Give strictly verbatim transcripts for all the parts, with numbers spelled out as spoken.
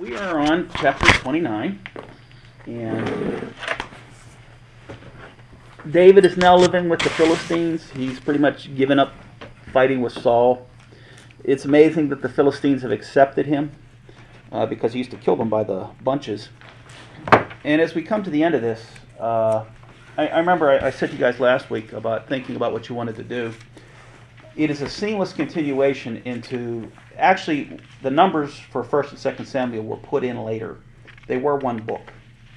We are on chapter twenty-nine, and David is now living with the Philistines. He's pretty much given up fighting with Saul. It's amazing that the Philistines have accepted him uh, because he used to kill them by the bunches. And as we come to the end of this, uh, I, I remember I, I said to you guys last week about thinking about what you wanted to do. It is a seamless continuation into, actually, the numbers for First and Second Samuel were put in later. They were one book.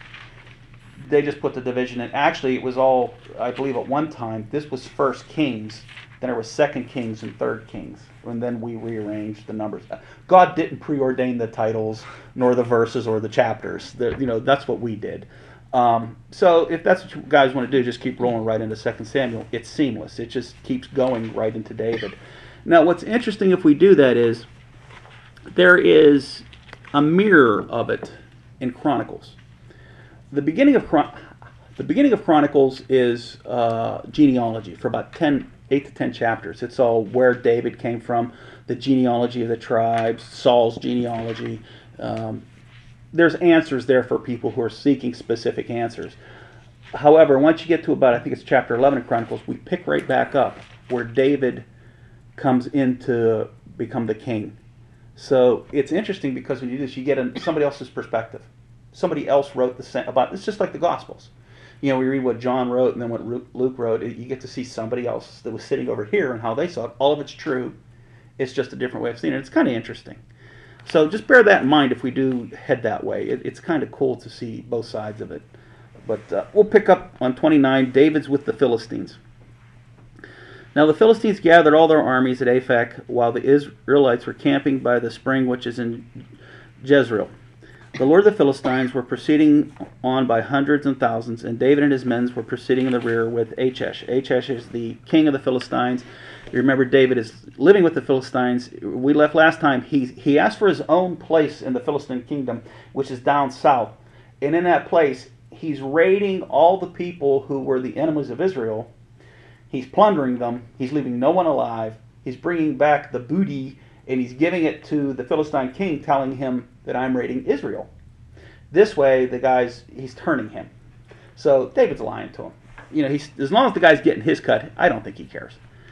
They just put the division in. Actually, it was all, I believe at one time, this was First Kings, then there was Second Kings and Third Kings, and then we rearranged the numbers. God didn't preordain the titles, nor the verses or the chapters. The, you know, that's what we did. Um, so if that's what you guys want to do, just keep rolling right into Second Samuel. It's seamless. It just keeps going right into David. Now, what's interesting if we do that is there is a mirror of it in Chronicles. The beginning of Chron- the beginning of Chronicles is uh, genealogy for about ten, eight to ten chapters. It's all where David came from, the genealogy of the tribes, Saul's genealogy. Um, There's answers there for people who are seeking specific answers. However, once you get to about, I think it's chapter eleven of Chronicles, we pick right back up where David comes in to become the king. So it's interesting because when you do this, you get a, somebody else's perspective. Somebody else wrote the same about. It's just like the Gospels. You know, we read what John wrote and then what Luke wrote. You get to see somebody else that was sitting over here and how they saw it. All of it's true. It's just a different way of seeing it. It's kind of interesting. So just bear that in mind if we do head that way. It, it's kind of cool to see both sides of it. But uh, we'll pick up on twenty-nine, David's with the Philistines. Now the Philistines gathered all their armies at Aphek while the Israelites were camping by the spring which is in Jezreel. The lord of the Philistines were proceeding on by hundreds and thousands, and David and his men were proceeding in the rear with Achish. Achish is the king of the Philistines. You remember David is living with the Philistines. We left last time. He, he asked for his own place in the Philistine kingdom, which is down south. And in that place, he's raiding all the people who were the enemies of Israel. He's plundering them. He's leaving no one alive. He's bringing back the booty, and he's giving it to the Philistine king, telling him that I'm raiding Israel. This way, the guy's, he's turning him. So David's lying to him. You know, he's, as long as the guy's getting his cut, I don't think he cares.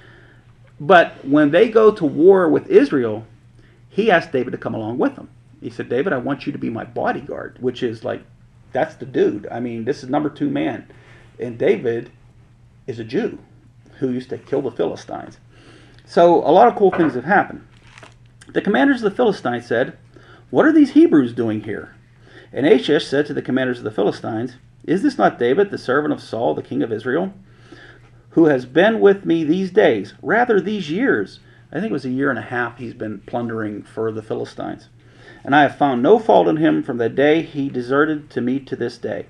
But when they go to war with Israel, he asked David to come along with him. He said, David, I want you to be my bodyguard, which is like, that's the dude. I mean, this is number two man. And David is a Jew who used to kill the Philistines. So a lot of cool things have happened. The commanders of the Philistines said, what are these Hebrews doing here? And Achish said to the commanders of the Philistines, is this not David, the servant of Saul, the king of Israel, who has been with me these days, rather these years? I think it was a year and a half he's been plundering for the Philistines. And I have found no fault in him from the day he deserted to me to this day.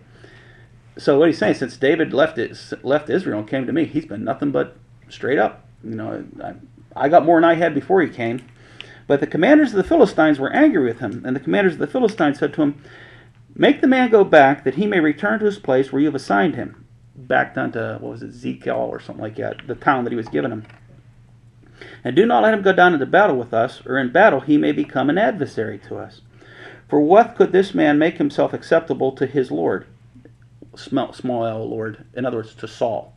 So what he's saying, since David left it, left Israel and came to me, he's been nothing but straight up. You know, I, I got more than I had before he came. But the commanders of the Philistines were angry with him, and the commanders of the Philistines said to him, make the man go back, that he may return to his place where you have assigned him. Back down to, what was it, Zikal or something like that, the town that he was giving him. And do not let him go down into battle with us, or in battle he may become an adversary to us. For what could this man make himself acceptable to his Lord? Small, small L, Lord. In other words, to Saul.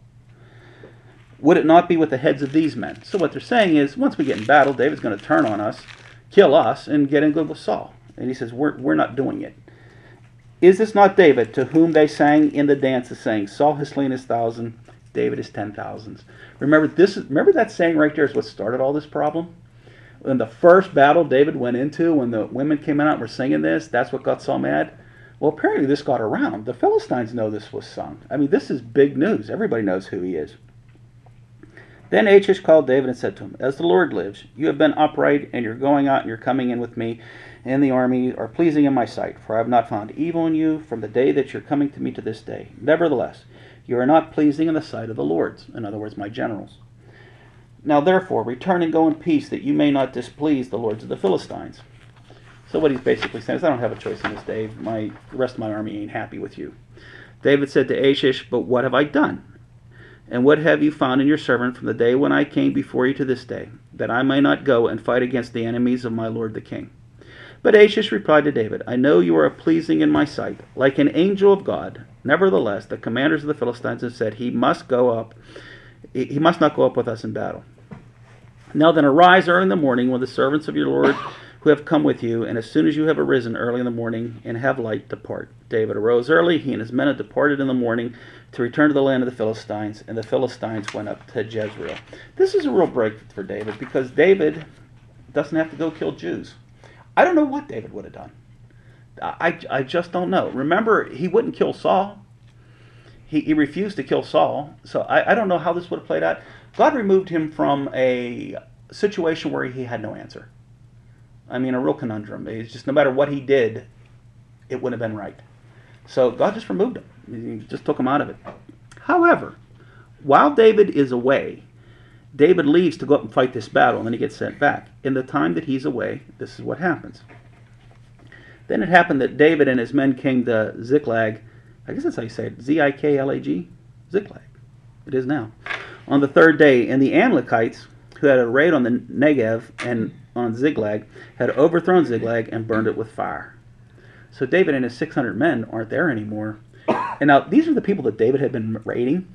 Would it not be with the heads of these men? So what they're saying is, once we get in battle, David's going to turn on us, kill us, and get in good with Saul. And he says, we're, we're not doing it. Is this not David, to whom they sang in the dances, saying, Saul has slain his thousand, David his ten thousands? Remember, this is, remember that saying right there is what started all this problem? In the first battle David went into, when the women came out and were singing this, that's what got Saul mad? Well, apparently this got around. The Philistines know this was sung. I mean, this is big news. Everybody knows who he is. Then Achish called David and said to him, as the Lord lives, you have been upright, and you're going out and you're coming in with me, and the army are pleasing in my sight, for I have not found evil in you from the day that you're coming to me to this day. Nevertheless, you are not pleasing in the sight of the lords, in other words, my generals. Now therefore, return and go in peace, that you may not displease the lords of the Philistines. So what he's basically saying is, I don't have a choice in this, Dave. My, the rest of my army ain't happy with you. David said to Achish, but what have I done? And what have you found in your servant from the day when I came before you to this day, that I may not go and fight against the enemies of my lord the king? But Achish replied to David, I know you are pleasing in my sight, like an angel of God. Nevertheless, the commanders of the Philistines have said, He must go up, he must not go up with us in battle. Now then, arise early in the morning when the servants of your Lord who have come with you, and as soon as you have arisen early in the morning and have light, depart. David arose early, he and his men had departed in the morning to return to the land of the Philistines, and the Philistines went up to Jezreel. This is a real break for David, because David doesn't have to go kill Jews. I don't know what David would have done. I, I just don't know. Remember, he wouldn't kill Saul. He, he refused to kill Saul, so I, I don't know how this would have played out. God removed him from a situation where he had no answer. I mean, a real conundrum. It's just no matter what he did, it wouldn't have been right. So God just removed him. He just took him out of it. However, while David is away, David leaves to go up and fight this battle, and then he gets sent back. In the time that he's away, this is what happens. Then it happened that David and his men came to Ziklag. I guess that's how you say it. Z I K L A G? Ziklag. It is now. On the third day, and the Amalekites, who had a raid on the Negev and on Ziklag, had overthrown Ziklag and burned it with fire. So David and his six hundred men aren't there anymore. And now, these are the people that David had been raiding.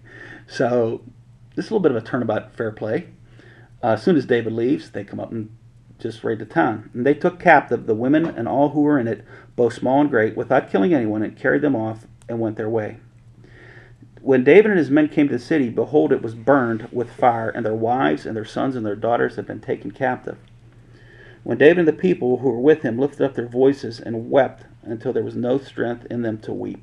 So this is a little bit of a turnabout fair play. Uh, as soon as David leaves, they come up and just raid the town. And they took captive the women and all who were in it, both small and great, without killing anyone, and carried them off and went their way. When David and his men came to the city, behold, it was burned with fire, and their wives and their sons and their daughters had been taken captive. When David and the people who were with him lifted up their voices and wept until there was no strength in them to weep.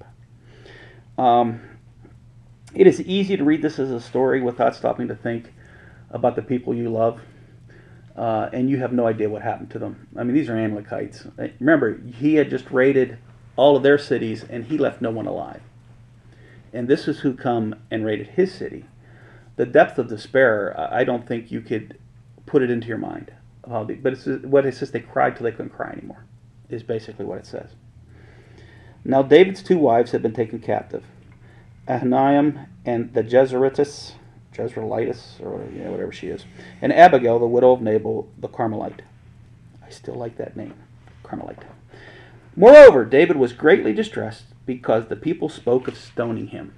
Um, it is easy to read this as a story without stopping to think about the people you love, uh, and you have no idea what happened to them. I mean, these are Amalekites. Remember, he had just raided all of their cities, and he left no one alive. And this is who come and raided his city. The depth of despair, I don't think you could put it into your mind. Uh, but it's, what it says, they cried till they couldn't cry anymore, is basically what it says. Now David's two wives had been taken captive, Ahinoam and the Jezreelitess, Jezreelitis, or yeah, whatever she is, and Abigail, the widow of Nabal, the Carmelite. I still like that name, Carmelite. Moreover, David was greatly distressed because the people spoke of stoning him.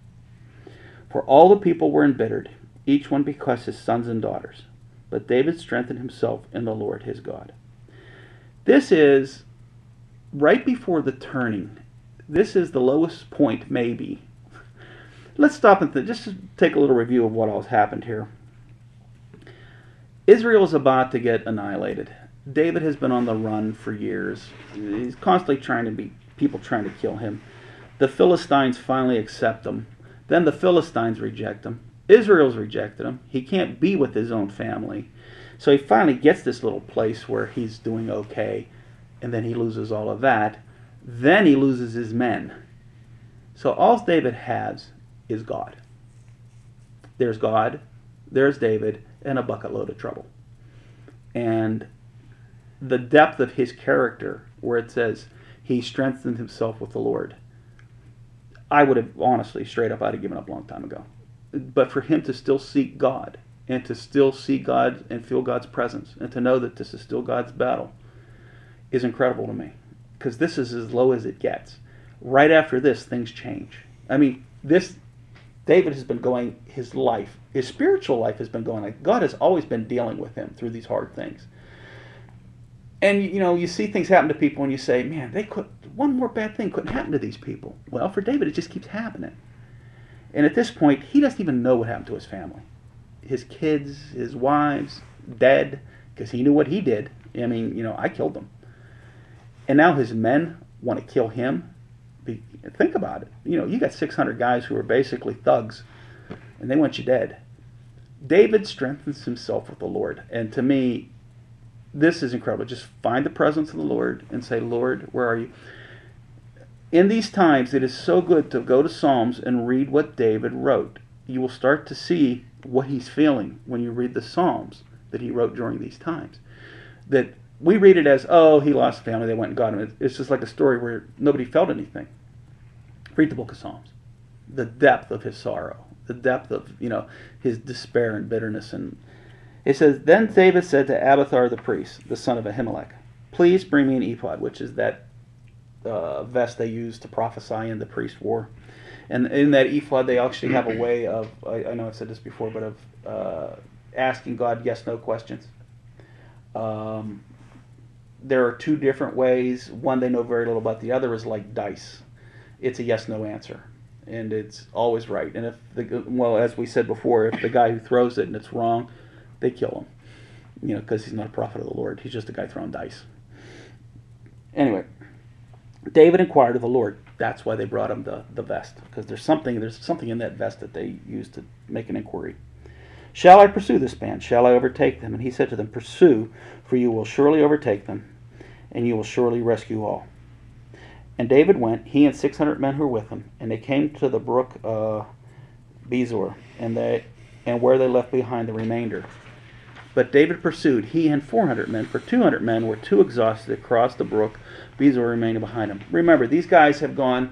For all the people were embittered, each one because his sons and daughters. But David strengthened himself in the Lord his God. This is right before the turning. This is the lowest point, maybe. Let's stop and th- just take a little review of what all has happened here. Israel is about to get annihilated. David has been on the run for years. He's constantly trying to be people trying to kill him. The Philistines finally accept him. Then the Philistines reject him. Israel's rejected him. He can't be with his own family. So he finally gets this little place where he's doing okay, and then he loses all of that. Then he loses his men. So all David has is God. There's God, there's David, and a bucket load of trouble. And the depth of his character, where it says he strengthened himself with the Lord, I would have honestly, straight up, I'd have given up a long time ago. But for him to still seek God, and to still see God and feel God's presence, and to know that this is still God's battle, is incredible to me. Because this is as low as it gets. Right after this, things change. I mean, this, David has been going his life, his spiritual life has been going, like God has always been dealing with him through these hard things. And, you know, you see things happen to people and you say, man, they could, one more bad thing couldn't happen to these people. Well, for David, it just keeps happening. And at this point, he doesn't even know what happened to his family. His kids, his wives, dead, because he knew what he did. I mean, you know, I killed them. And now his men want to kill him. Think about it. You know, you got six hundred guys who are basically thugs, and they want you dead. David strengthens himself with the Lord. And to me, this is incredible. Just find the presence of the Lord and say, Lord, where are you? In these times, it is so good to go to Psalms and read what David wrote. You will start to see what he's feeling when you read the Psalms that he wrote during these times. That we read it as, oh, he lost family, they went and got him. It's just like a story where nobody felt anything. Read the book of Psalms. The depth of his sorrow, the depth of, you know, his despair and bitterness. And it says, then David said to Abiathar the priest, the son of Ahimelech, please bring me an ephod, which is that uh, vest they use to prophesy in the priest war. And in that ephod, they actually have a way of, I, I know I've said this before, but of uh, asking God yes-no questions. Um, there are two different ways. One they know very little about. The other is like dice. It's a yes-no answer, and it's always right. And if the well, as we said before, if the guy who throws it and it's wrong, they kill him. You know, because he's not a prophet of the Lord. He's just a guy throwing dice. Anyway, David inquired of the Lord. That's why they brought him the, the vest, because there's something there's something in that vest that they used to make an inquiry. Shall I pursue this band? Shall I overtake them? And he said to them, pursue, for you will surely overtake them, and you will surely rescue all. And David went, he and six hundred men who were with him, and they came to the brook uh, Bezor, and they and where they left behind the remainder. But David pursued, he and four hundred men, for two hundred men were too exhausted to cross the brook, Bezor remaining behind him. Remember, these guys have gone...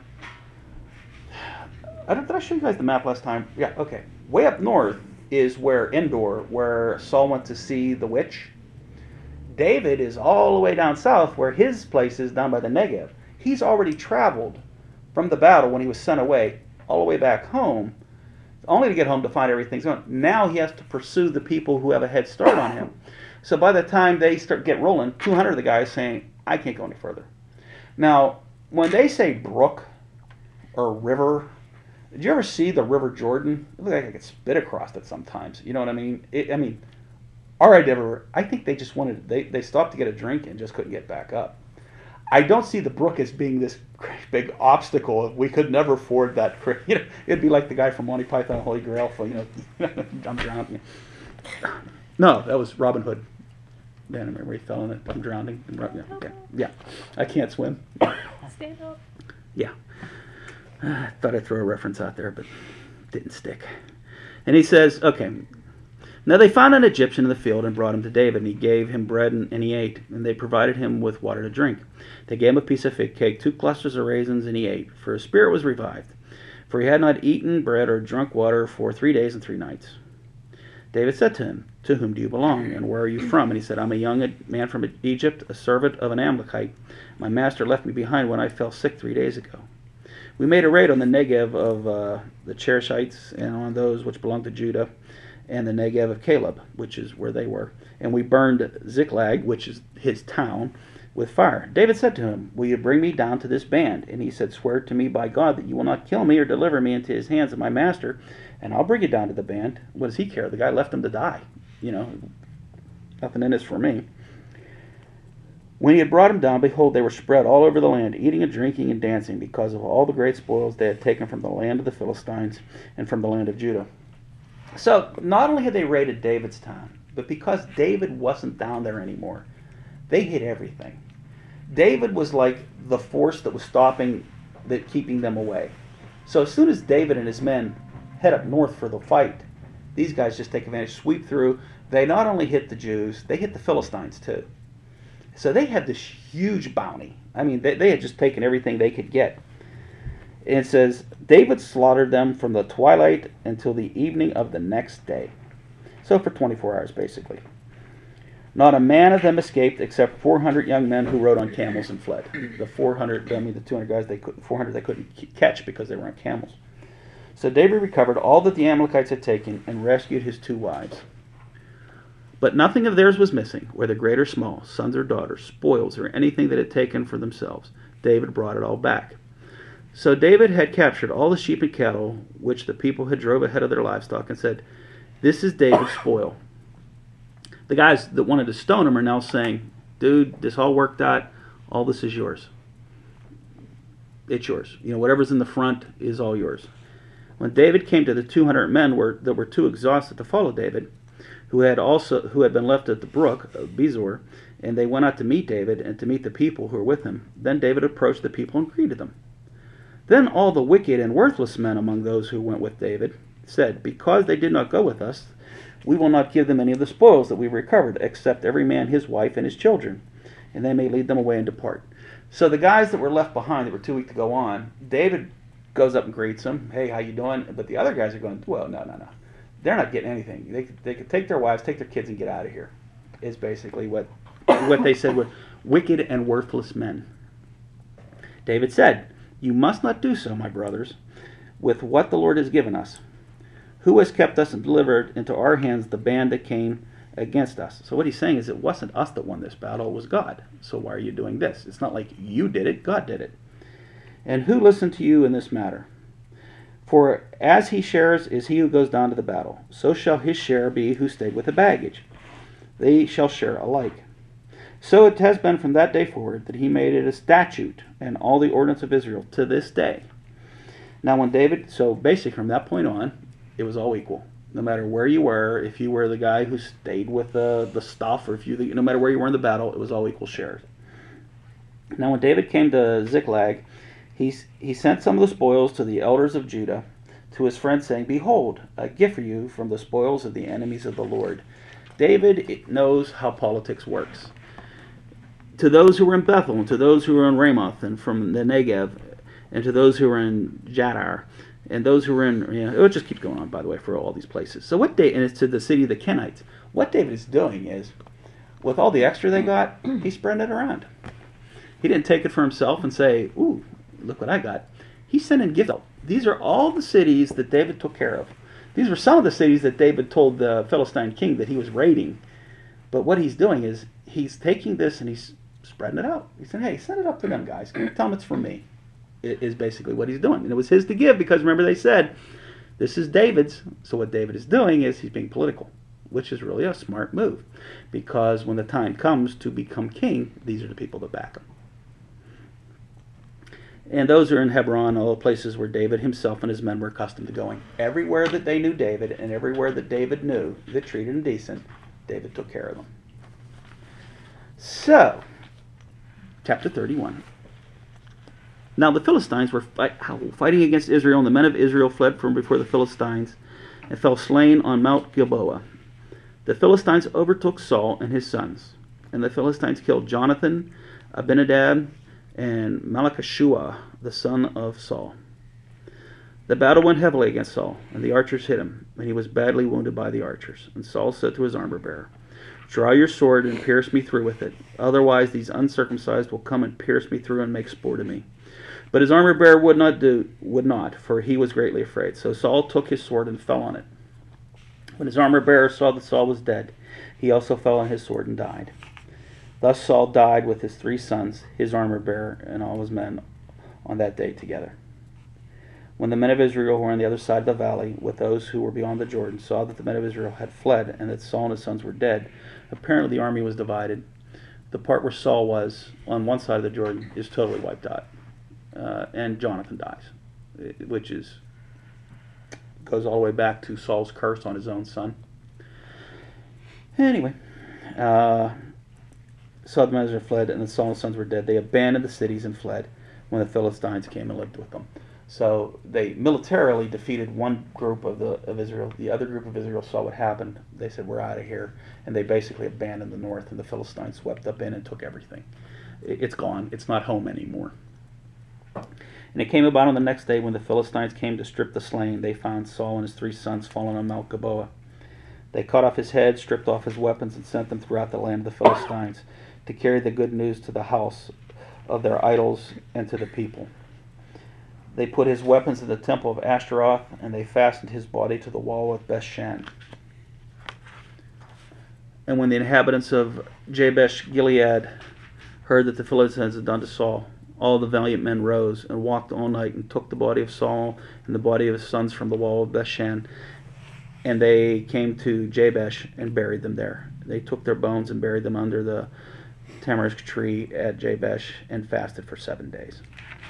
I don't, did I show you guys the map last time? Yeah, okay. Way up north is where Endor, where Saul went to see the witch. David is all the way down south, where his place is down by the Negev. He's already traveled from the battle when he was sent away, all the way back home, only to get home to find everything's going. Now he has to pursue the people who have a head start on him. So by the time they start get rolling, two hundred of the guys saying, I can't go any further. Now, when they say brook or river, did you ever see the River Jordan? It looks like I could spit across it sometimes. You know what I mean? It, I mean, all right, River. I think they just wanted, they, they stopped to get a drink and just couldn't get back up. I don't see the brook as being this great big obstacle. We could never ford that. You know, it'd be like the guy from Monty Python and the Holy Grail. For, you know, I'm drowning. No, that was Robin Hood. Yeah, I remember he fell in it. I'm drowning. Yeah, okay. Yeah, I can't swim. Stand up. Yeah. I thought I'd throw a reference out there, but didn't stick. And he says, okay. Now they found an Egyptian in the field and brought him to David, and he gave him bread and, and he ate, and they provided him with water to drink. They gave him a piece of fig cake, two clusters of raisins, and he ate, for his spirit was revived. For he had not eaten bread or drunk water for three days and three nights. David said to him, to whom do you belong, and where are you from? And he said, I'm a young man from Egypt, a servant of an Amalekite. My master left me behind when I fell sick three days ago. We made a raid on the Negev of uh, the Cherethites and on those which belonged to Judah, and the Negev of Caleb, which is where they were. And we burned Ziklag, which is his town, with fire. David said to him, will you bring me down to this band? And he said, swear to me by God that you will not kill me or deliver me into his hands of my master, and I'll bring you down to the band. What does he care? The guy left him to die. You know, nothing in this for me. When he had brought him down, behold, they were spread all over the land, eating and drinking and dancing, because of all the great spoils they had taken from the land of the Philistines and from the land of Judah. So, not only had they raided David's town, but because David wasn't down there anymore, they hid everything. David was like the force that was stopping, that keeping them away. So as soon as David and his men head up north for the fight, these guys just take advantage, sweep through. They not only hit the Jews, they hit the Philistines too. So they had this huge bounty. I mean, they, they had just taken everything they could get. And it says, David slaughtered them from the twilight until the evening of the next day. So for twenty-four hours, basically. Not a man of them escaped except four hundred young men who rode on camels and fled. The four hundred, I mean, the two hundred guys, they couldn't, four hundred they couldn't catch because they were on camels. So David recovered all that the Amalekites had taken and rescued his two wives. But nothing of theirs was missing, whether great or small, sons or daughters, spoils, or anything that had taken for themselves. David brought it all back. So David had captured all the sheep and cattle which the people had drove ahead of their livestock and said, this is David's spoil. The guys that wanted to stone him are now saying, dude, this all worked out. All this is yours. It's yours. You know, whatever's in the front is all yours. When David came to the two hundred men were, that were too exhausted to follow David, who had also who had been left at the brook of Bezor, and they went out to meet David and to meet the people who were with him, then David approached the people and greeted them. Then all the wicked and worthless men among those who went with David said, because they did not go with us, we will not give them any of the spoils that we recovered, except every man his wife and his children, and they may lead them away and depart. So the guys that were left behind, that were too weak to go on, David goes up and greets them. Hey, how you doing? But the other guys are going, well, no, no, no. They're not getting anything. They could, they could take their wives, take their kids, and get out of here, is basically what what they said. wicked and worthless men. David said, "You must not do so, my brothers, with what the Lord has given us. Who has kept us and delivered into our hands the band that came against us?" So what he's saying is, it wasn't us that won this battle, it was God. So why are you doing this? It's not like you did it, God did it. "And who listened to you in this matter? For as he shares is he who goes down to the battle, so shall his share be who stayed with the baggage. They shall share alike. So it has been from that day forward that he made it a statute and all the ordinance of Israel to this day." Now when David, so basically from that point on, it was all equal. No matter where you were, if you were the guy who stayed with the, the stuff, or if you, no matter where you were in the battle, it was all equal shares. Now when David came to Ziklag, he, he sent some of the spoils to the elders of Judah, to his friends, saying, "Behold, a gift for you from the spoils of the enemies of the Lord." David knows how politics works. To those who were in Bethel, and to those who were in Ramoth, and from the Negev, and to those who were in Jadar, and those who were in, you know, it just keeps going on, by the way, for all these places. So what David, and it's to the city of the Kenites. What David is doing is, with all the extra they got, he's spreading it around. He didn't take it for himself and say, "Ooh, look what I got." He's sending gifts out. These are all the cities that David took care of. These were some of the cities that David told the Philistine king that he was raiding. But what he's doing is, he's taking this and he's spreading it out. He's saying, "Hey, send it up to them guys. Tell them it's from me." It is basically what he's doing. And it was his to give, because remember they said, this is David's. So what David is doing is he's being political, which is really a smart move. Because when the time comes to become king, these are the people that back him. And those are in Hebron, all the places where David himself and his men were accustomed to going. Everywhere that they knew David, and everywhere that David knew that treated him decent, David took care of them. So, chapter thirty-one. Now the Philistines were fight, fighting against Israel, and the men of Israel fled from before the Philistines and fell slain on Mount Gilboa. The Philistines overtook Saul and his sons, and the Philistines killed Jonathan, Abinadab, and Malchishua, the son of Saul. The battle went heavily against Saul, and the archers hit him, and he was badly wounded by the archers. And Saul said to his armor-bearer, "Draw your sword and pierce me through with it. Otherwise these uncircumcised will come and pierce me through and make sport of me." But his armor-bearer would not do, would not, for he was greatly afraid. So Saul took his sword and fell on it. When his armor-bearer saw that Saul was dead, he also fell on his sword and died. Thus Saul died with his three sons, his armor-bearer, and all his men on that day together. When the men of Israel who were on the other side of the valley, with those who were beyond the Jordan, saw that the men of Israel had fled, and that Saul and his sons were dead, apparently the army was divided. The part where Saul was on one side of the Jordan is totally wiped out. Uh, and Jonathan dies, which is goes all the way back to Saul's curse on his own son. Anyway, uh, so the men of Israel fled, and the Saul and his sons were dead. They abandoned the cities and fled when the Philistines came and lived with them. So they militarily defeated one group of the of Israel. The other group of Israel saw what happened. They said, "We're out of here," and they basically abandoned the north, and the Philistines swept up in and took everything. It's gone. It's not home anymore. And it came about on the next day, when the Philistines came to strip the slain, they found Saul and his three sons fallen on Mount Gilboa. They cut off his head, stripped off his weapons, and sent them throughout the land of the Philistines to carry the good news to the house of their idols and to the people. They put his weapons in the temple of Ashtaroth, and they fastened his body to the wall of Bethshan. And when the inhabitants of Jabesh Gilead heard that the Philistines had done to Saul, all the valiant men rose and walked all night and took the body of Saul and the body of his sons from the wall of Bethshan. And they came to Jabesh and buried them there. They took their bones and buried them under the tamarisk tree at Jabesh and fasted for seven days.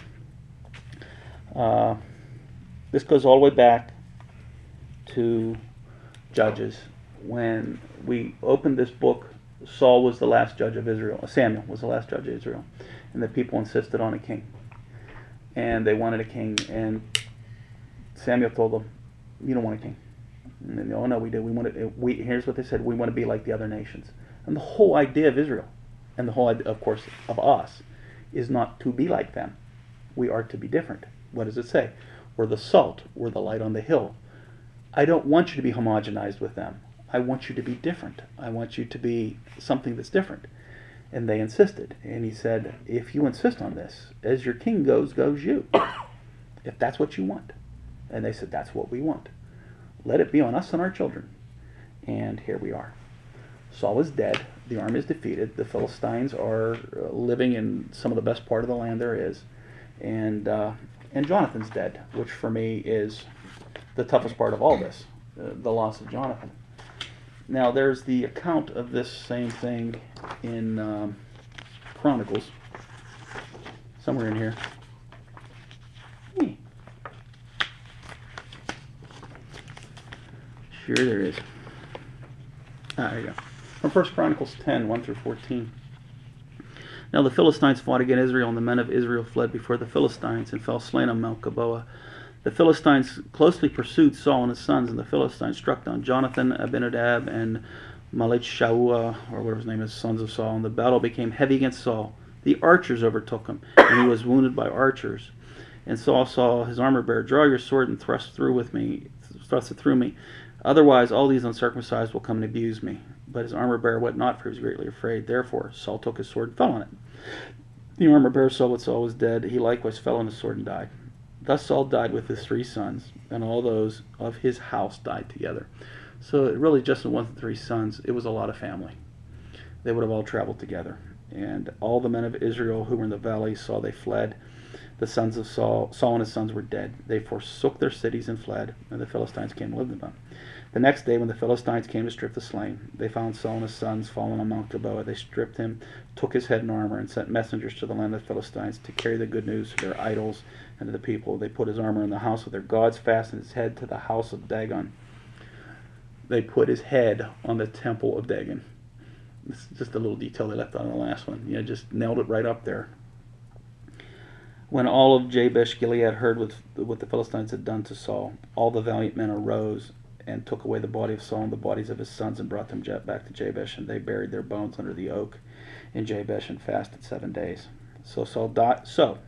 Uh, this goes all the way back to Judges. When we opened this book, Saul was the last judge of Israel. Samuel was the last judge of Israel. And the people insisted on a king. And they wanted a king. And Samuel told them, "You don't want a king." And they, "Oh, no, we do. We want to, we, here's what they said. We want to be like the other nations." And the whole idea of Israel, and the whole idea, of course, of us, is not to be like them. We are to be different. What does it say? We're the salt. We're the light on the hill. I don't want you to be homogenized with them. I want you to be different. I want you to be something that's different. And they insisted. And he said, if you insist on this, as your king goes, goes you. If that's what you want. And they said, that's what we want. Let it be on us and our children. And here we are. Saul is dead. The army is defeated. The Philistines are uh, living in some of the best part of the land there is. And uh, and Jonathan's dead, which for me is the toughest part of all this, uh, the loss of Jonathan. Now, there's the account of this same thing in um, Chronicles, somewhere in here. Hmm. Sure there is. Ah, there you go. From First Chronicles ten, one through fourteen. Now the Philistines fought against Israel, and the men of Israel fled before the Philistines and fell slain on Mount Gilboa. The Philistines closely pursued Saul and his sons, and the Philistines struck down Jonathan, Abinadab, and Malchishua, or whatever his name is, sons of Saul. And the battle became heavy against Saul. The archers overtook him, and he was wounded by archers. And Saul saw his armor bearer, draw your sword and thrust through with me, thrust it through me. Otherwise, all these uncircumcised will come and abuse me. But his armor bearer went not, for he was greatly afraid. Therefore, Saul took his sword and fell on it. The armor bearer saw that Saul was dead. He likewise fell on his sword and died. Thus Saul died with his three sons, and all those of his house died together. So it really just wasn't three sons. It was a lot of family. They would have all traveled together. And all the men of Israel who were in the valley saw they fled. The sons of Saul, Saul and his sons were dead. They forsook their cities and fled, and the Philistines came and lived in them. The next day, when the Philistines came to strip the slain, they found Saul and his sons fallen on Mount Gilboa. They stripped him, took his head and armor, and sent messengers to the land of the Philistines to carry the good news to their idols and to the people. They put his armor in the house of their gods, fastened his head to the house of Dagon. They put his head on the temple of Dagon. This is just a little detail they left on the last one. You know, just nailed it right up there. When all of Jabesh Gilead heard what, what the Philistines had done to Saul, all the valiant men arose and took away the body of Saul and the bodies of his sons and brought them back to Jabesh, and they buried their bones under the oak in Jabesh and fasted seven days. So Saul died. So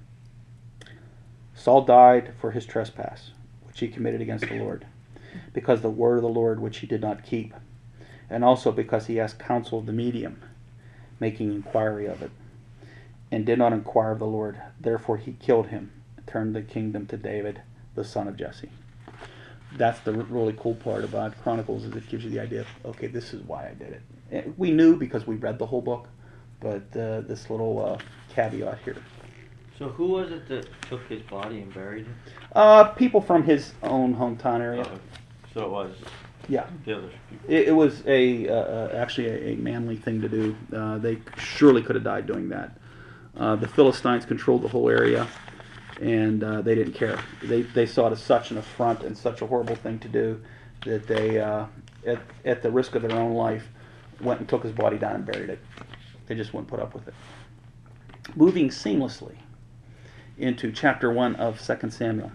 Saul died for his trespass, which he committed against the Lord, because the word of the Lord which he did not keep, and also because he asked counsel of the medium, making inquiry of it, and did not inquire of the Lord. Therefore he killed him, and turned the kingdom to David, the son of Jesse. That's the really cool part about Chronicles, is it gives you the idea of, okay, this is why I did it. And we knew because we read the whole book, but uh, this little uh, caveat here. So who was it that took his body and buried him? Uh, people from his own hometown area. Oh, so it was yeah. the other people. It, it was a uh, actually a, a manly thing to do. Uh, they surely could have died doing that. Uh, the Philistines controlled the whole area, and uh, they didn't care. They they saw it as such an affront and such a horrible thing to do that they, uh, at, at the risk of their own life, went and took his body down and buried it. They just wouldn't put up with it. Moving seamlessly into chapter one of Second Samuel.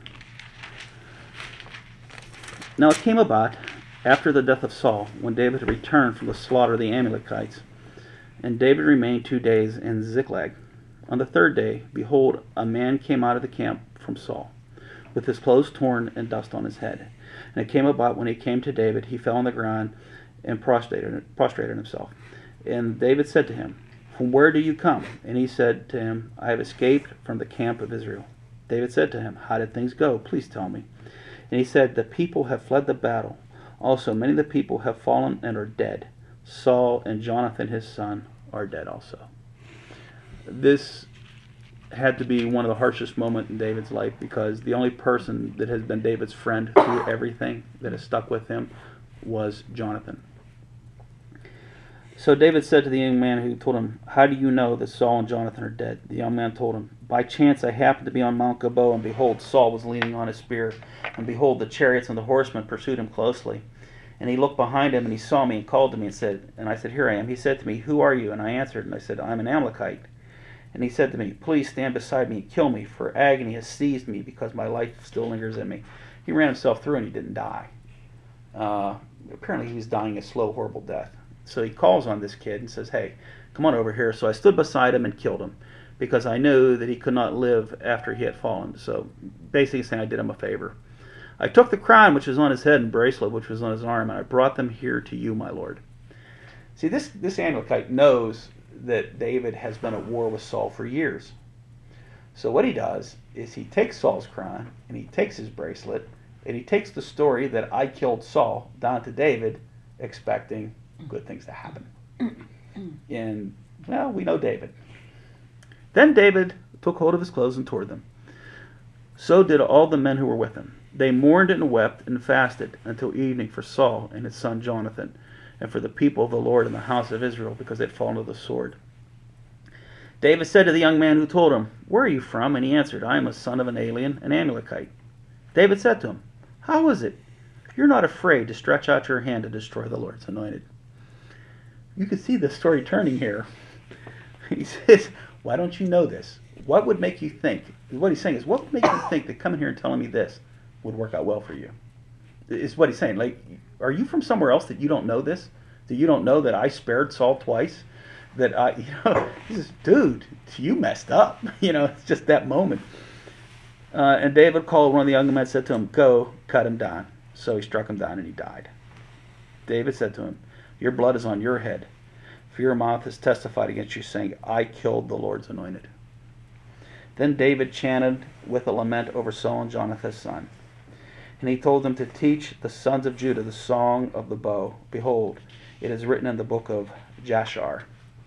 Now it came about, after the death of Saul, when David had returned from the slaughter of the Amalekites, and David remained two days in Ziklag. On the third day, behold, a man came out of the camp from Saul, with his clothes torn and dust on his head. And it came about, when he came to David, he fell on the ground and prostrated, prostrated himself. And David said to him, from where do you come? And he said to him, I have escaped from the camp of Israel. David said to him, how did things go? Please tell me. And he said, the people have fled the battle. Also, many of the people have fallen and are dead. Saul and Jonathan his son are dead also. This had to be one of the harshest moments in David's life, because the only person that has been David's friend through everything, that has stuck with him, was Jonathan. So David said to the young man who told him, how do you know that Saul and Jonathan are dead? The young man told him, by chance I happened to be on Mount Gilboa, and behold, Saul was leaning on his spear, and behold, the chariots and the horsemen pursued him closely. And he looked behind him, and he saw me, and called to me, and said, and I said, here I am. He said to me, who are you? And I answered, and I said, I am an Amalekite. And he said to me, please stand beside me and kill me, for agony has seized me, because my life still lingers in me. He ran himself through, and he didn't die. Uh, apparently he was dying a slow, horrible death. So he calls on this kid and says, hey, come on over here. So I stood beside him and killed him, because I knew that he could not live after he had fallen. So basically saying I did him a favor. I took the crown which was on his head and bracelet which was on his arm, and I brought them here to you, my lord. See, this, this Amalekite knows that David has been at war with Saul for years. So what he does is he takes Saul's crown and he takes his bracelet and he takes the story that I killed Saul down to David, expecting good things to happen. And, well, we know David. Then David took hold of his clothes and tore them. So did all the men who were with him. They mourned and wept and fasted until evening for Saul and his son Jonathan, and for the people of the Lord and the house of Israel, because they had fallen to the sword. David said to the young man who told him, "Where are you from?" And he answered, "I am a son of an alien, an Amalekite." David said to him, "How is it you're not afraid to stretch out your hand to destroy the Lord's anointed?" You can see the story turning here. He says, "Why don't you know this? What would make you think?" What he's saying is, what would make you think that coming here and telling me this would work out well for you? Is what he's saying. Like, are you from somewhere else that you don't know this? That you don't know that I spared Saul twice? That I, you know, he says, dude, you messed up. You know, it's just that moment. Uh, and David called one of the young men and said to him, "Go, cut him down." So he struck him down and he died. David said to him, "Your blood is on your head, for your mouth has testified against you, saying, I killed the Lord's anointed." Then David chanted with a lament over Saul and Jonathan his son. And he told them to teach the sons of Judah the song of the bow. Behold, it is written in the book of Jashar.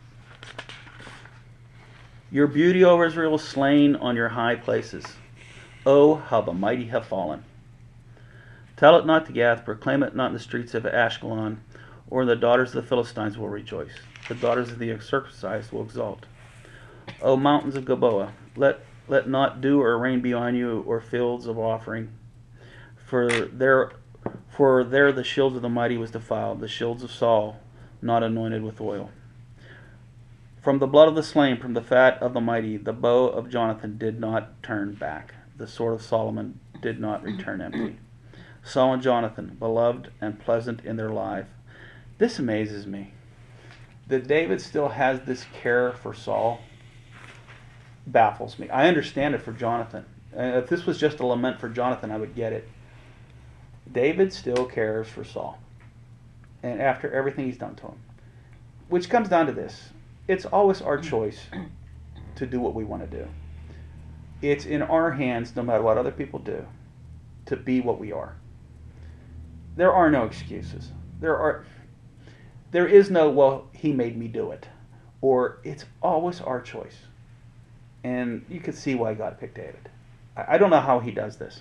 Your beauty, O Israel, is slain on your high places. Oh, how the mighty have fallen. Tell it not to Gath, proclaim it not in the streets of Ashkelon, or the daughters of the Philistines will rejoice. The daughters of the uncircumcised will exult. O mountains of Gilboa, let, let not dew or rain be on you, or fields of offering. For there, for there the shields of the mighty was defiled, the shields of Saul, not anointed with oil. From the blood of the slain, from the fat of the mighty, the bow of Jonathan did not turn back. The sword of Solomon did not return empty. Saul and Jonathan, beloved and pleasant in their life. This amazes me. That David still has this care for Saul baffles me. I understand it for Jonathan. Uh, if this was just a lament for Jonathan, I would get it. David still cares for Saul. And after everything he's done to him. Which comes down to this. It's always our choice to do what we want to do. It's in our hands, no matter what other people do, to be what we are. There are no excuses. There are, there is no, well, he made me do it. Or it's always our choice. And you can see why God picked David. I, I don't know how he does this.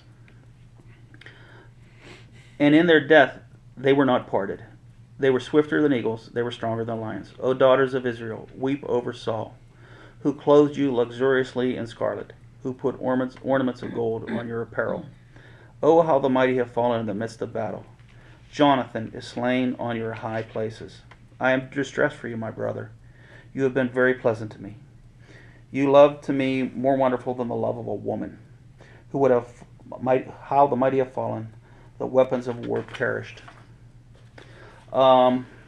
And in their death, they were not parted. They were swifter than eagles. They were stronger than lions. O daughters of Israel, weep over Saul, who clothed you luxuriously in scarlet, who put ornaments, ornaments of gold on your apparel. Oh, how the mighty have fallen in the midst of battle. Jonathan is slain on your high places. I am distressed for you, my brother. You have been very pleasant to me. You love to me more wonderful than the love of a woman. Who would have, might, how the mighty have fallen, the weapons of war perished. Um,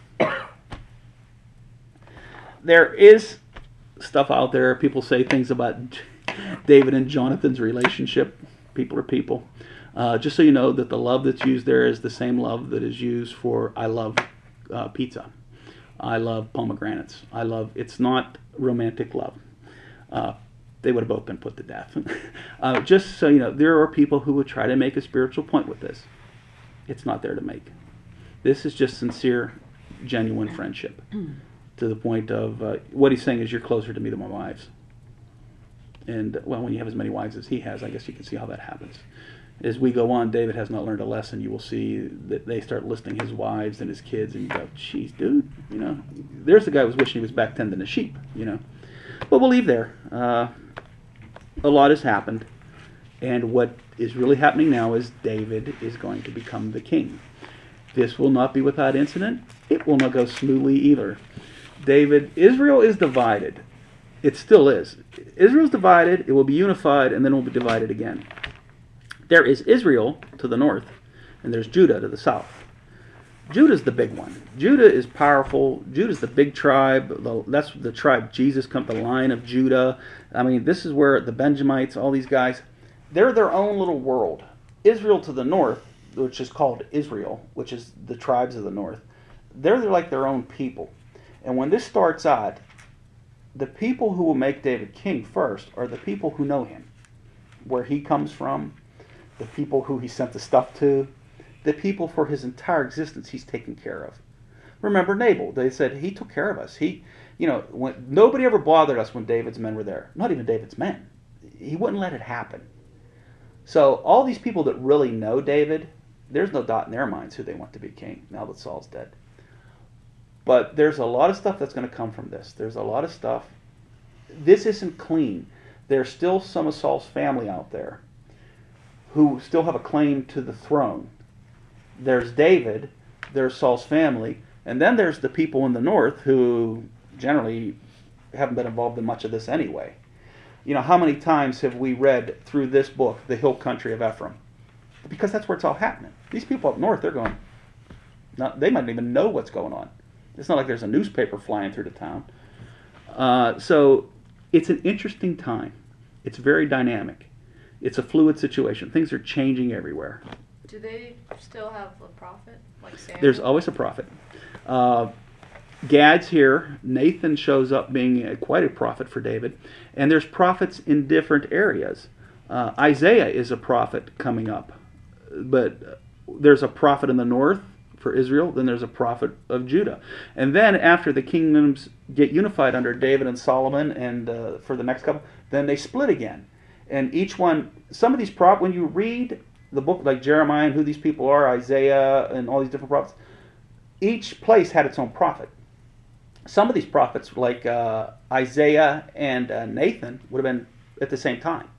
there is stuff out there. People say things about David and Jonathan's relationship. People are people. Uh, just so you know that the love that's used there is the same love that is used for I love uh, pizza. I love pomegranates. I love, it's not romantic love. Uh, they would have both been put to death. uh, just so you know, there are people who would try to make a spiritual point with this. It's not there to make. This is just sincere, genuine friendship. To the point of, uh, what he's saying is you're closer to me than my wives. And, well, when you have as many wives as he has, I guess you can see how that happens. As we go on, David has not learned a lesson. You will see that they start listing his wives and his kids, and you go, geez, dude, you know. There's the guy who was wishing he was back tending the sheep, you know. But we'll leave there. Uh, a lot has happened. And what is really happening now is David is going to become the king. This will not be without incident. It will not go smoothly either. David, Israel is divided. It still is. Israel's divided, it will be unified, and then it will be divided again. There is Israel to the north, and there's Judah to the south. Judah's the big one. Judah is powerful. Judah's the big tribe. That's the tribe Jesus comes, the line of Judah. I mean, this is where the Benjamites, all these guys, they're their own little world. Israel to the north, which is called Israel, which is the tribes of the north, they're like their own people. And when this starts out, the people who will make David king first are the people who know him, where he comes from, the people who he sent the stuff to, the people for his entire existence he's taken care of. Remember Nabal? They said he took care of us. He, you know, when, nobody ever bothered us when David's men were there. Not even David's men. He wouldn't let it happen. So all these people that really know David, there's no doubt in their minds who they want to be king now that Saul's dead. But there's a lot of stuff that's going to come from this. There's a lot of stuff. This isn't clean. There's still some of Saul's family out there who still have a claim to the throne. There's David, there's Saul's family, and then there's the people in the north who generally haven't been involved in much of this anyway. You know, how many times have we read through this book, The Hill Country of Ephraim? Because that's where it's all happening. These people up north, they're going, not, they might even know what's going on. It's not like there's a newspaper flying through the town. Uh, so it's an interesting time. It's very dynamic. It's a fluid situation. Things are changing everywhere. Do they still have a prophet like Samuel? There's always a prophet. Uh, Gad's here. Nathan shows up being a, quite a prophet for David. And there's prophets in different areas. Uh, Isaiah is a prophet coming up. But there's a prophet in the north for Israel. Then there's a prophet of Judah. And then after the kingdoms get unified under David and Solomon and uh, for the next couple, then they split again. And each one, some of these prophets, when you read the book like Jeremiah and who these people are, Isaiah and all these different prophets, each place had its own prophet. Some of these prophets, like uh, Isaiah and uh, Nathan, would have been at the same time.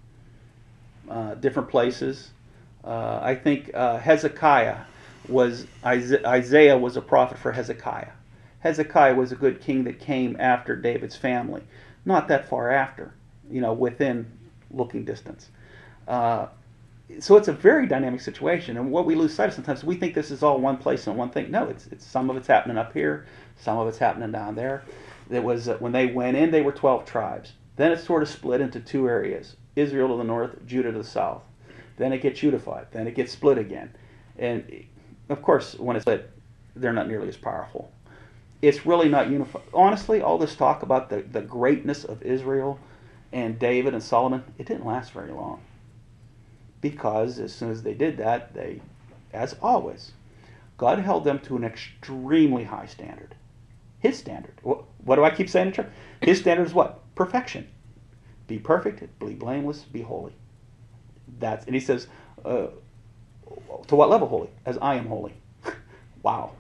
Uh, different places. Uh, I think uh, Hezekiah was, Isaiah was a prophet for Hezekiah. Hezekiah was a good king that came after David's family. Not that far after, you know, within looking distance. Uh, so it's a very dynamic situation, and what we lose sight of sometimes, we think this is all one place and one thing. No, it's it's some of it's happening up here, some of it's happening down there. It was uh, when they went in, they were twelve tribes. Then it sort of split into two areas: Israel to the north, Judah to the south. Then it gets unified. Then it gets split again, and of course, when it's split, they're not nearly as powerful. It's really not unified. Honestly, all this talk about the the greatness of Israel and David and Solomon, it didn't last very long. Because as soon as they did that, they, as always, God held them to an extremely high standard. His standard. What, what do I keep saying in church? His standard is what? Perfection. Be perfect, be blameless, be holy. That's, and he says, uh, to what level holy? As I am holy. Wow.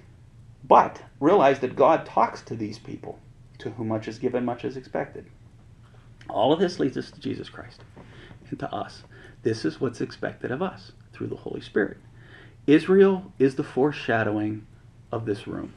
But realize that God talks to these people. To whom much is given, much is expected. All of this leads us to Jesus Christ and to us. This is what's expected of us through the Holy Spirit. Israel is the foreshadowing of this room.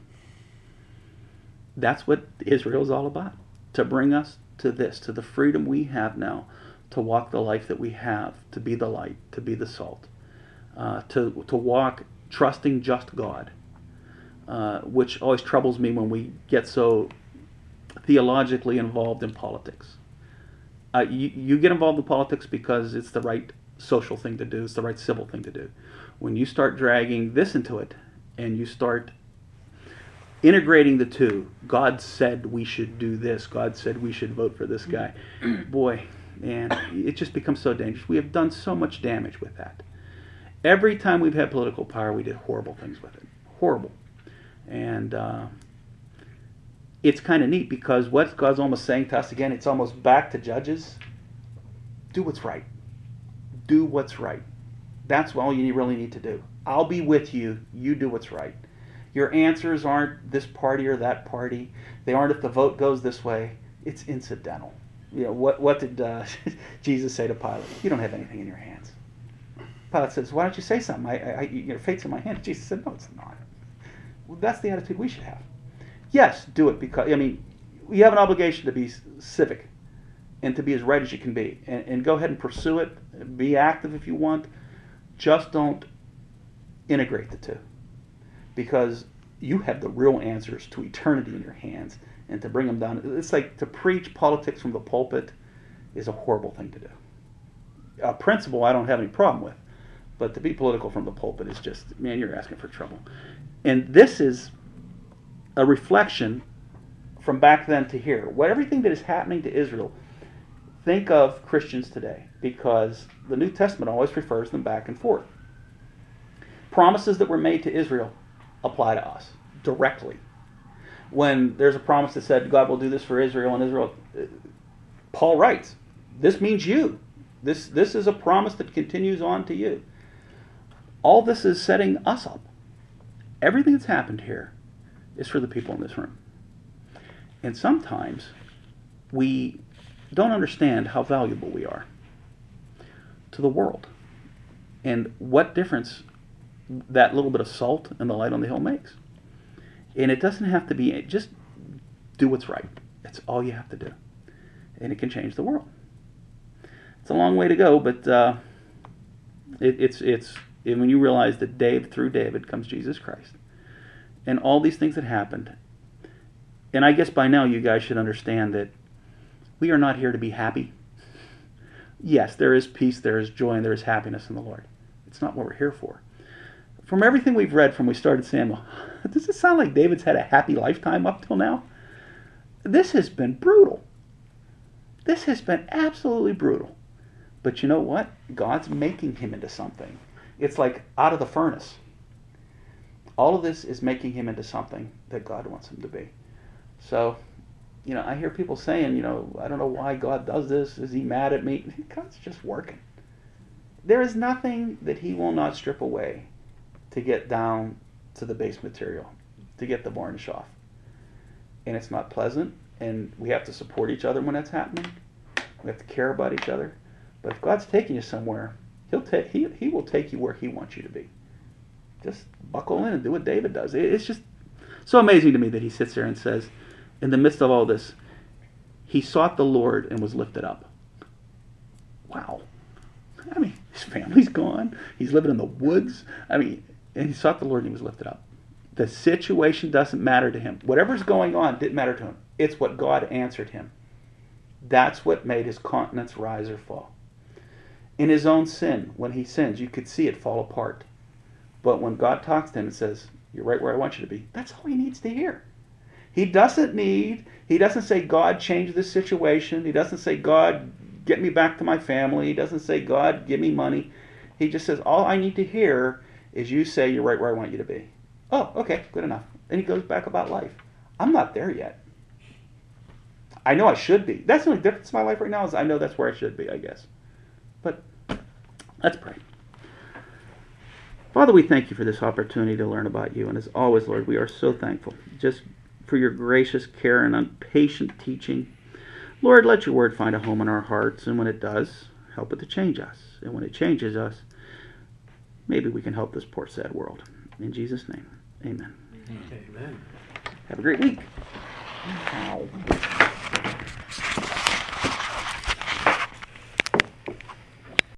That's what Israel is all about. To bring us to this, to the freedom we have now, to walk the life that we have, to be the light, to be the salt, uh, to, to walk trusting just God, uh, which always troubles me when we get so theologically involved in politics. Uh, you, you get involved in politics because it's the right social thing to do. It's the right civil thing to do. When you start dragging this into it and you start integrating the two, God said we should do this. God said we should vote for this guy. Boy, man, it just becomes so dangerous. We have done so much damage with that. Every time we've had political power, we did horrible things with it. Horrible. And uh, it's kind of neat because what God's almost saying to us again, it's almost back to Judges. Do what's right. Do what's right. That's all you really need to do. I'll be with you. You do what's right. Your answers aren't this party or that party. They aren't if the vote goes this way. It's incidental. You know, what, what did uh, Jesus say to Pilate? You don't have anything in your hands. Pilate says, why don't you say something? I, I, your fate's in my hands. Jesus said, no, it's not. Well, that's the attitude we should have. Yes, do it because, I mean, you have an obligation to be civic and to be as right as you can be. And, and go ahead and pursue it. Be active if you want. Just don't integrate the two. Because you have the real answers to eternity in your hands. And to bring them down, it's like to preach politics from the pulpit is a horrible thing to do. A principle I don't have any problem with. But to be political from the pulpit is just, man, you're asking for trouble. And this is a reflection from back then to here. What everything that is happening to Israel, think of Christians today, because the New Testament always refers them back and forth. Promises that were made to Israel apply to us directly. When there's a promise that said God will do this for Israel and Israel, Paul writes, this means you. This, this is a promise that continues on to you. All this is setting us up. Everything that's happened here is for the people in this room. And sometimes we don't understand how valuable we are to the world and what difference that little bit of salt and the light on the hill makes. And it doesn't have to be, just do what's right. That's all you have to do. And it can change the world. It's a long way to go, but uh, it, it's, it's and when you realize that Dave, through David comes Jesus Christ. And all these things that happened. And I guess by now you guys should understand that we are not here to be happy. Yes, there is peace, there is joy, and there is happiness in the Lord. It's not what we're here for. From everything we've read from we started Samuel, does it sound like David's had a happy lifetime up till now? This has been brutal. This has been absolutely brutal. But you know what? God's making him into something. It's like out of the furnace. All of this is making him into something that God wants him to be. So, you know, I hear people saying, you know, I don't know why God does this. Is he mad at me? God's just working. There is nothing that he will not strip away to get down to the base material, to get the varnish off. And it's not pleasant, and we have to support each other when that's happening. We have to care about each other. But if God's taking you somewhere, he'll take he he will take you where he wants you to be. Just buckle in and do what David does. It's just so amazing to me that he sits there and says, in the midst of all this, he sought the Lord and was lifted up. Wow. I mean, his family's gone. He's living in the woods. I mean, and he sought the Lord and he was lifted up. The situation doesn't matter to him. Whatever's going on didn't matter to him. It's what God answered him. That's what made his countenance rise or fall. In his own sin, when he sins, you could see it fall apart. But when God talks to him and says, you're right where I want you to be, that's all he needs to hear. He doesn't need, he doesn't say, God, change this situation. He doesn't say, God, get me back to my family. He doesn't say, God, give me money. He just says, all I need to hear is you say you're right where I want you to be. Oh, okay, good enough. Then he goes back about life. I'm not there yet. I know I should be. That's the only difference in my life right now is I know that's where I should be, I guess. But let's pray. Father, we thank you for this opportunity to learn about you. And as always, Lord, we are so thankful just for your gracious care and patient teaching. Lord, let your word find a home in our hearts. And when it does, help it to change us. And when it changes us, maybe we can help this poor, sad world. In Jesus' name, amen. Amen. Have a great week. Wow.